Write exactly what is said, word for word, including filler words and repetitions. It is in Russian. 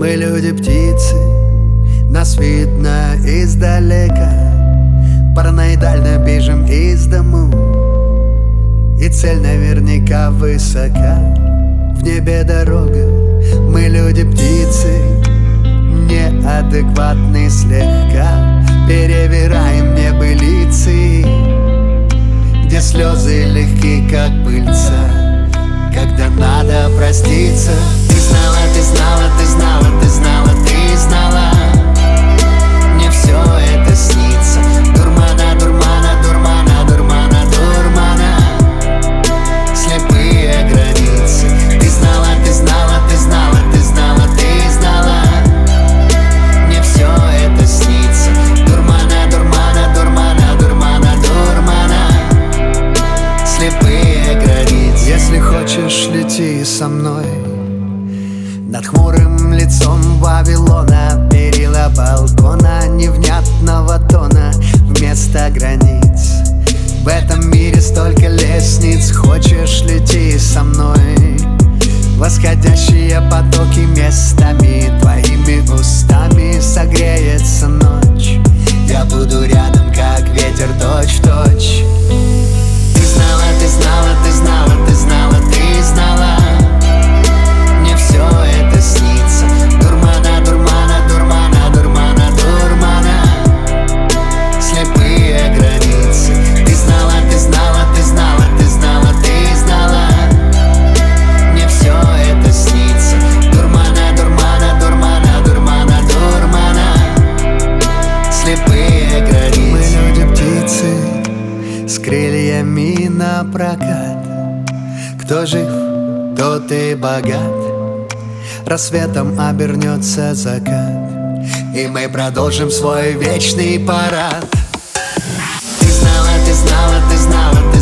Мы люди-птицы, нас видно издалека. Параноидально бежим из дому, и цель наверняка высока. В небе дорога, мы люди-птицы, неадекватны слегка. Перевираем небылицы, где слезы легки, как пыльца, когда надо проститься. Ты знала, ты знала, ты знала, ты знала, ты знала, мне все это снится. Дурмана, дурмана, дурмана, дурмана, дурмана, слепые границы. Ты знала, ты знала, ты знала, ты знала, ты знала, мне все это снится. Дурмана, дурмана, дурмана, дурмана, дурмана, слепые границы. Если хочешь, лети со мной над хмурым лицом Вавилона. Перила балкона невнятного тона вместо границ. В этом мире столько лестниц. Хочешь, лети со мной. Восходящие потоки местами твоими устами согреется ночь. Я буду рядом, как ветер, точь-в-точь. Ты знала, ты знала, ты знала, ты знала, ты знала, мне все это снится. Дурмана, дурмана, дурмана, дурмана, дурмана, слепые границы. Ты знала, ты знала, ты знала, ты знала, ты знала, мне все это снится. Дурмана, дурмана, дурмана, дурмана, дурмана, слепые границы. Мы люди-птицы с крыльями напрокат. Кто жив, тот и богат. Рассветом обернется закат, и мы продолжим свой вечный парад. Ты знала, ты знала, ты знала,